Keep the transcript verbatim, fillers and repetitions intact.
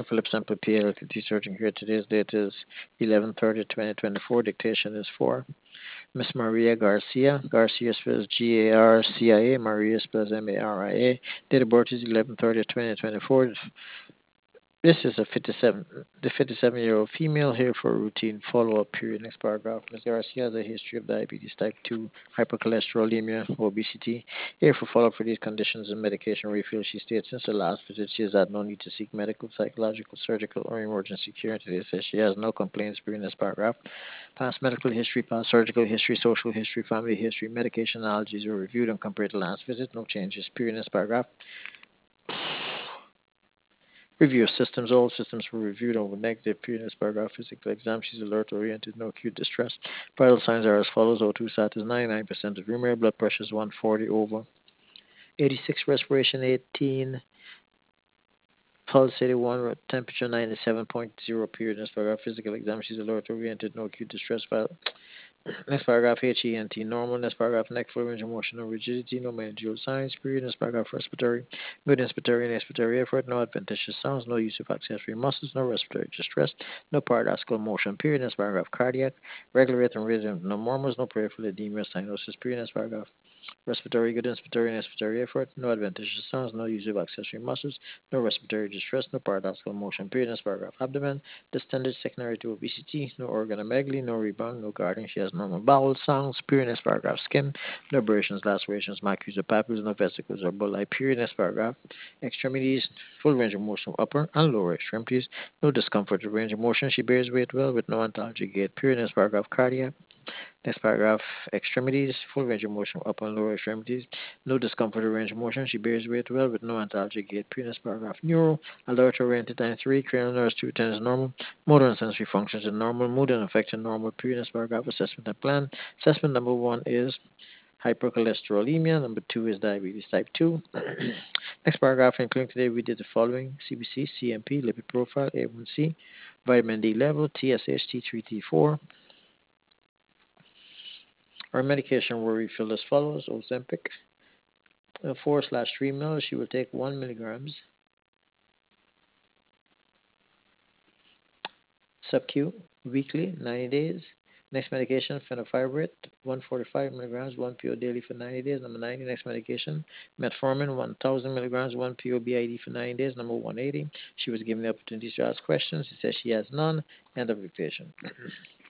Corporation, Philip Sample P L L C Surgeon here. Today's date is eleven thirty twenty twenty-four. Dictation is for Miss Maria Garcia. Garcia spells G A R C I A. Maria spells M A R I A. Date of birth is eleven thirty twenty twenty-four. This is a fifty-seven, the fifty-seven-year-old female here for a routine follow-up period. Next paragraph. Miz Garcia has a history of diabetes type two, hypercholesterolemia, obesity. Here for follow-up for these conditions and medication refill. She states since the last visit she has had no need to seek medical, psychological, surgical, or emergency care. Today says she has no complaints during this paragraph. Past medical history, past surgical history, social history, family history, medication allergies were reviewed and compared to last visit. No changes. Period in this paragraph. Review of systems. All systems were reviewed over negative. Period in this paragraph. Physical exam. She's alert oriented. No acute distress. Vital signs are as follows. O two sat is ninety-nine percent of room air. Blood pressure is one forty over eighty-six. Respiration eighteen. Pulse eighty-one. Temperature ninety-seven point zero. Period in this paragraph. Physical exam. She's alert oriented. No acute distress. Vital. Next paragraph, H E N T, normal. Next paragraph, neck fluid range of motion, no rigidity, no meningeal signs. Period. Next paragraph, respiratory, good inspiratory and expiratory effort, no adventitious sounds, no use of accessory muscles, no respiratory distress, no paradoxical motion. Period. Next paragraph, cardiac, regular rhythm, rhythm, no murmurs, no peripheral edema, cyanosis. Period. Next paragraph, respiratory, good inspiratory and expiratory effort, no adventitious sounds, no use of accessory muscles, no respiratory distress, no paradoxical motion. Period. Next paragraph, abdomen, distended secondary to obesity, no organomegaly, no rebound, no guarding. She has normal bowel sounds. Period. Next paragraph, skin, no abrasions, lacerations, macules, or papules, no vesicles or bulli. Period. Next paragraph, extremities, full range of motion, upper and lower extremities, no discomfort or range of motion. She bears weight well with no ontology gait. Period. Next paragraph, cardiac. Next paragraph, extremities, full range of motion, upper and lower extremities, no discomfort or range of motion. She bears weight well with no antalgic gait. Period. Next paragraph, neuro, alert oriented time three, cranial nerves two ten is normal, motor and sensory functions are normal, mood and affection normal. Period. Next paragraph, assessment and plan. Assessment number one is hypercholesterolemia. Number two is diabetes type two. Next paragraph, including today, we did the following: C B C, C M P, lipid profile, A one C, vitamin D level, T S H, T three, T four. Our medication will refill as follows: Ozempic, uh, four slash three mils. She will take one milligrams sub-Q weekly, ninety days. Next medication, fenofibrate, one hundred forty-five milligrams, one P O daily for ninety days. Number ninety, next medication, metformin, one thousand milligrams, one P O B I D for ninety days. Number one eighty, she was given the opportunity to ask questions. She says she has none. End of dictation.